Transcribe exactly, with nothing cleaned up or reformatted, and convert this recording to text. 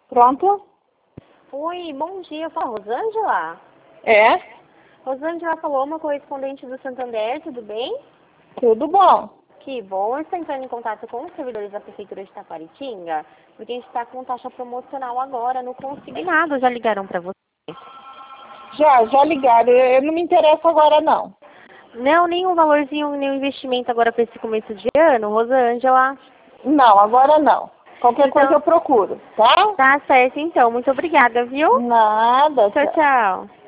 Pronto? Oi, bom dia. Fala, Rosângela? É? Rosângela falou, uma correspondente do Santander, tudo bem? Tudo bom. Que bom. Eu estou entrando em contato com os servidores da Prefeitura de Taquaritinga, porque a gente está com taxa promocional agora no consignado. Já ligaram para você? Já, já ligaram. Eu, eu não me interesso agora, não. Não, nenhum valorzinho, nenhum investimento agora para esse começo de ano, Rosângela. Não, agora não. Qualquer Então, coisa eu procuro, tá? tá certo, então. Muito obrigada, viu? Nada, Tchau, tchau. tchau.